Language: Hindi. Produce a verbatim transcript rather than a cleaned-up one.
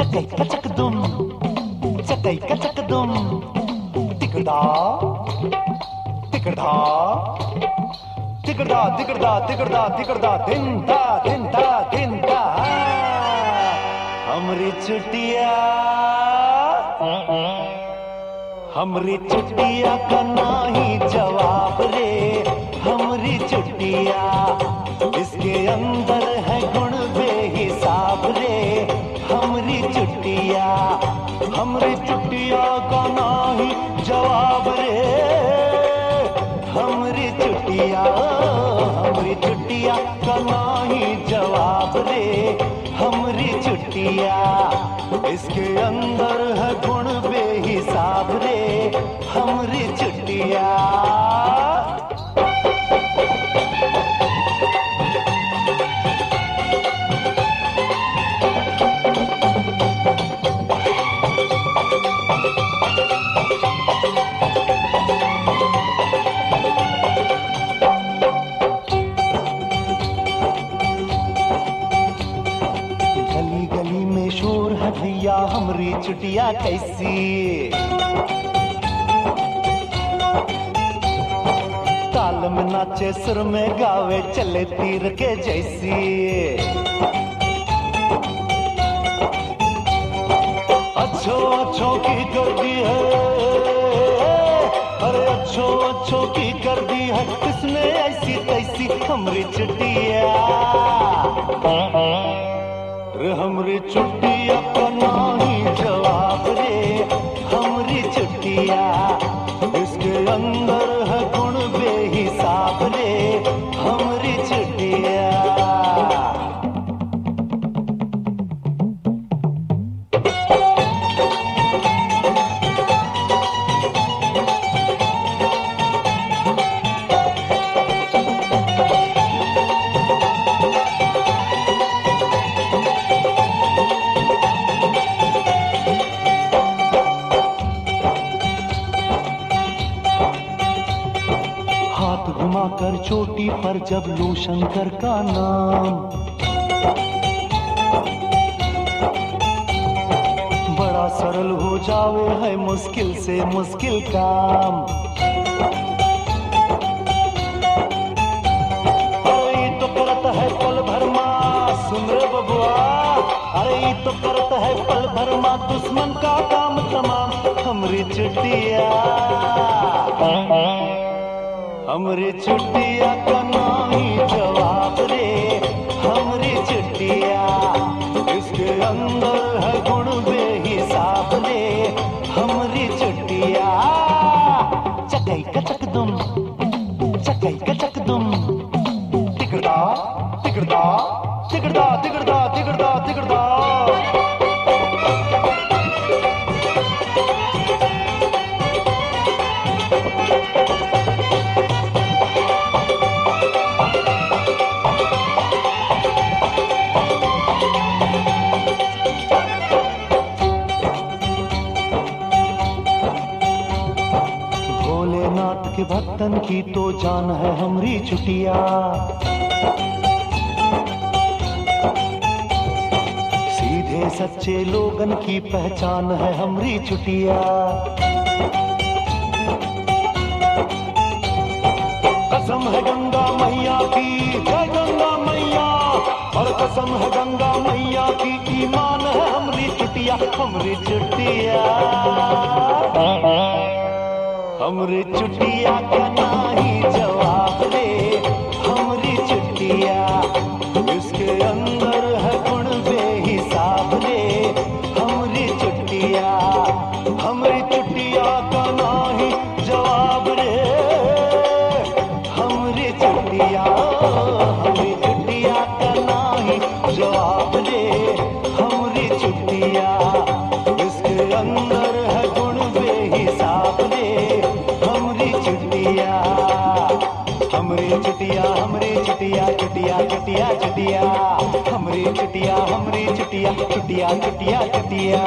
चकै कचक दुम चकै कचक दुम तिकड़ा तिकड़ा तिकड़ा तिकड़ा तिकड़ा तिकड़ा दिन दा दिन दा दिन दा हमरी छुट्टिया हमरी छुट्टिया का नाही जवाब रे हमरी छुट्टिया इसके अंदर है गुण बेहिसाब रे हमरी छुट्टिया हमरी छुट्टिया का नाही जवाब रे हमरी छुट्टिया हमरी छुट्टिया का नाही जवाब रे हमरी छुट्टिया इसके अंदर है गुण बेहिसाब रे हमरी छुट्टिया भैया हमरी छुट्टिया कैसी ताल में नाचे सुर में गावे चले तीर के जैसी अच्छो अच्छो की कर दी है अरे अच्छो अच्छो की कर दी है किसने ऐसी तैसी हमरी छुट्टिया रे हमरी छुट्टिया का नाही जवाब रे हमरी छुट्टिया इसके अंदर है गुण बेहिसाब रे हमरी छुट्टिया घुमाकर चोटी पर जब लूं शंकर का नाम बड़ा सरल हो जावे है मुश्किल से मुश्किल काम अरे तो करत है पल भर मां सुन रे बबुआ अरे तो करत है पल भर मां दुश्मन का काम तमाम हमरी छुट्टिया हमरी छुट्टिया का नाही जवाब रे हमरी छुट्टिया इसके अंदर है गुण बेहिसाब रे हमरी छुट्टिया चकै कचक दुम चकै कचक दुम तिकड़ा तिकड़ा तिकड़ा तिकड़ा तिकड़ा तिकड़ा के भक्तन की तो जान है हमरी छुट्टिया सीधे सच्चे लोगन की पहचान है हमरी छुट्टिया कसम है गंगा मैया की जय गंगा मैया और कसम है गंगा मैया की ईमान है हमरी छुट्टिया हमरी छुट्टिया हमरी छुट्टिया का नाही जवाब रे हमरी छुट्टिया इसके अंदर है गुण बेहिसाब रे हमरी छुट्टिया हमरी छुट्टिया का नाही जवाब रे हमरी छुट्टिया हमरी छुट्टिया का नाही जवाब रे हमरी छुट्टिया इसके अंदर है गुण बेहिसाब रे हमरी छुट्टिया हमरी छुट्टिया हमरी छुट्टिया छुट्टिया छुट्टिया छुट्टिया हमरी छुट्टिया हमरी छुट्टिया छुट्टिया छुट्टिया छुट्टिया